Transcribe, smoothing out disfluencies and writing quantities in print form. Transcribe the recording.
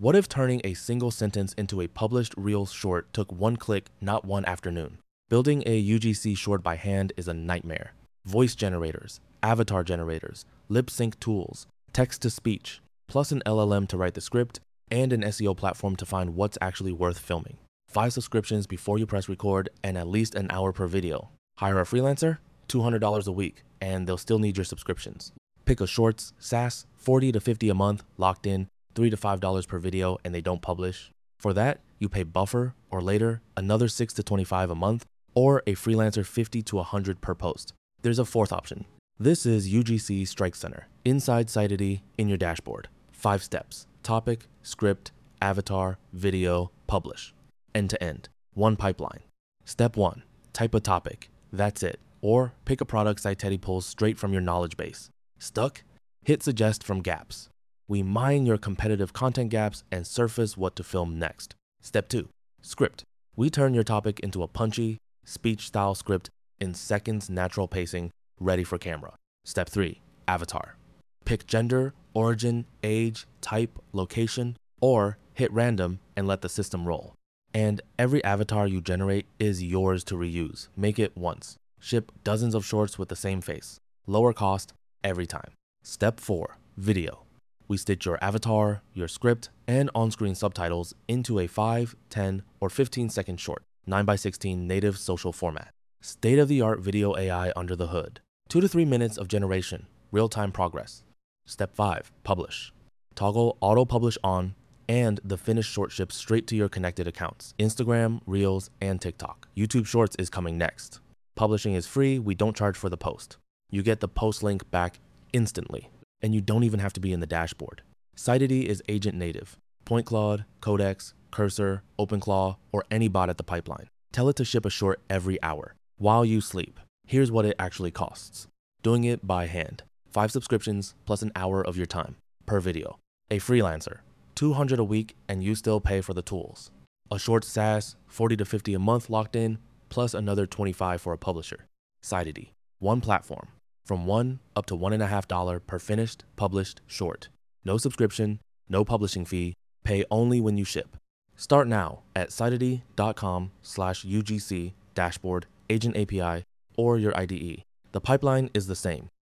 What if turning a single sentence into a published Reels short took one click, not one afternoon? Building a UGC short by hand is a nightmare. Voice generators, avatar generators, lip sync tools, text-to-speech, plus an LLM to write the script, and an SEO platform to find what's actually worth filming. 5 subscriptions before you press record and at least an hour per video. Hire a freelancer? $200 a week, and they'll still need your subscriptions. Pick a shorts, SaaS, $40 to $50 a month, locked in, $3 to $5 per video, and they don't publish. For that, you pay Buffer, or later, another $6 to $25 a month, or a freelancer $50 to $100 per post. There's a fourth option. This is UGC Strike Center, inside Siteity in your dashboard. 5 steps: topic, script, avatar, video, publish. End to end. One pipeline. Step 1. Type a topic. That's it. Or pick a product Siteity pulls straight from your knowledge base. Stuck? Hit suggest from gaps. We mine your competitive content gaps and surface what to film next. Step 2. Script. We turn your topic into a punchy, speech-style script in seconds, natural pacing, ready for camera. Step 3. Avatar. Pick gender, origin, age, type, location, or hit random and let the system roll. And every avatar you generate is yours to reuse. Make it once. Ship dozens of shorts with the same face. Lower cost every time. Step 4. Video. We stitch your avatar, your script, and on-screen subtitles into a 5, 10, or 15-second short, 9x16 native social format. State-of-the-art video AI under the hood. 2 to 3 minutes of generation, real-time progress. Step 5. Publish. Toggle auto-publish on, and the finished short ships straight to your connected accounts, Instagram, Reels, and TikTok. YouTube Shorts is coming next. Publishing is free, we don't charge for the post. You get the post link back instantly, and you don't even have to be in the dashboard. Siteity is agent native. Point Cloud, Codex, Cursor, OpenClaw, or any bot at the pipeline. Tell it to ship a short every hour, while you sleep. Here's what it actually costs. Doing it by hand. 5 subscriptions plus an hour of your time per video. A freelancer, $200 a week, and you still pay for the tools. A short SaaS, $40 to $50 a month locked in, plus another $25 for a publisher. Siteity. One platform. From $1 up to $1.50 per finished, published short. No subscription, no publishing fee, pay only when you ship. Start now at siteity.com/UGC dashboard, agent API, or your IDE. The pipeline is the same.